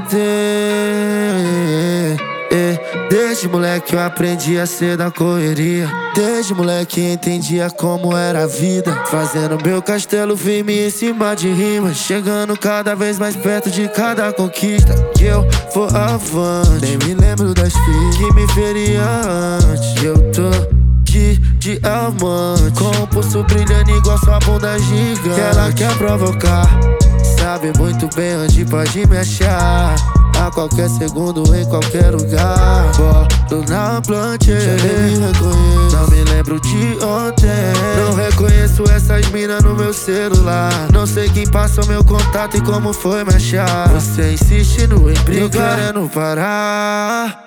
Desde moleque eu aprendi a ser da correria. Desde moleque entendia como era a vida. Fazendo meu castelo firme em cima de rimas. Chegando cada vez mais perto de cada conquista que eu for avante. Nem me lembro das filhas que me feria antes. Eu tô de diamante, com o pulso brilhando igual sua bunda gigante. Que ela quer provocar, sabe muito bem onde pode me achar. A qualquer segundo, em qualquer lugar. Bolo na plancha, já nem me reconheço. Não me lembro de ontem. Não reconheço essas minas no meu celular. Não sei quem passou meu contato e como foi me achar. Você insistindo em brigar, querendo parar.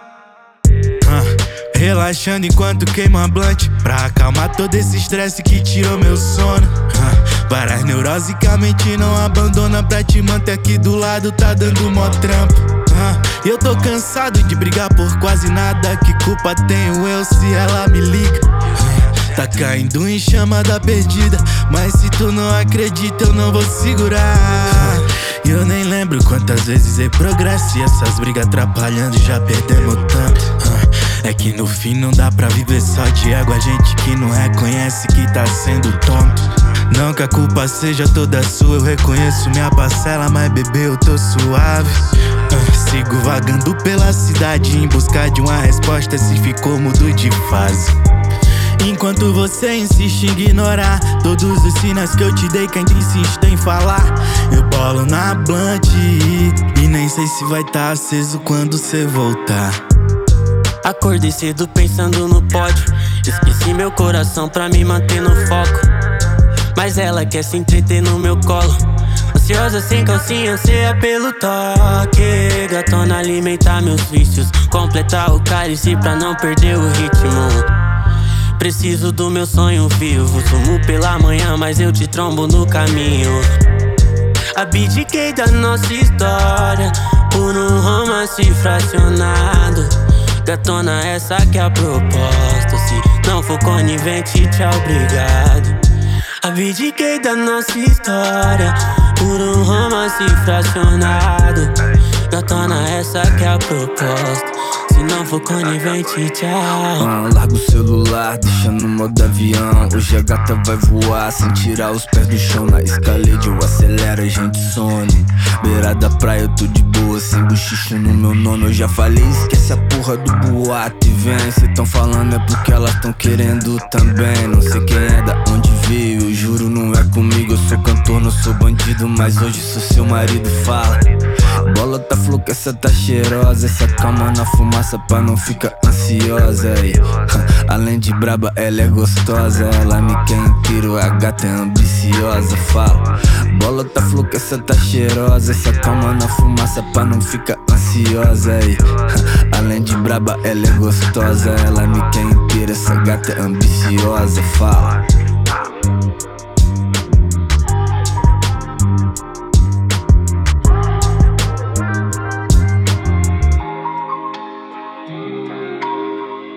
Relaxando enquanto queima blunt, pra acalmar todo esse estresse que tirou meu sono. Várias neurosicamente não abandona pra te manter aqui do lado, tá dando mó trampo. Eu tô cansado de brigar por quase nada. Que culpa tenho eu se ela me liga? Tá caindo em chamada perdida, mas se tu não acredita eu não vou segurar. E eu nem lembro quantas vezes eu progresso e essas brigas atrapalhando já perdemos tanto. É que no fim não dá pra viver só de ego. A gente que não reconhece que tá sendo tonto. Não que a culpa seja toda sua, eu reconheço minha parcela, mas bebê eu tô suave. Sigo vagando pela cidade em busca de uma resposta se ficou mudo de fase. Enquanto você insiste em ignorar todos os sinais que eu te dei, que ainda insiste em falar. Eu bolo na blunt e nem sei se vai tá aceso quando cê voltar. Acordei cedo pensando no pódio. Esqueci meu coração pra me manter no foco. Mas ela quer se entreter no meu colo. Ansiosa sem calcinha, anseia pelo toque. Gatona alimentar meus vícios, completar o cálice pra não perder o ritmo. Preciso do meu sonho vivo. Sumo pela manhã, mas eu te trombo no caminho. Abdiquei da nossa história por um romance fracionado. Gatona, essa que é a proposta. Se não for conivente, tchau, obrigado. Abdiquei da nossa história por um romance fracionado. Gatona, essa que é a proposta. Se não for conivente, tchau. Larga o celular, deixa no modo avião. Hoje a gata vai voar sem tirar os pés do chão. Na escalade eu acelero, a gente some. Beira da praia eu tô de boa, sem bochicho no meu nome. Eu já falei, esquece a porra do boato e vem. Cê tão falando é porque elas tão querendo também. Não sei quem é, da onde veio, eu juro não é comigo. Eu sou cantor, não sou bandido, mas hoje sou seu marido, fala. Bola tá floca, essa tá cheirosa. Essa calma na fumaça pra não ficar ansiosa aí. Além de braba, ela é gostosa. Ela me quer inteiro, a gata é ambiciosa, fala. Bola tá floca, essa tá cheirosa. Essa calma na fumaça pra não ficar ansiosa aí. Além de braba, ela é gostosa. Ela me quer inteiro, essa gata é ambiciosa, fala.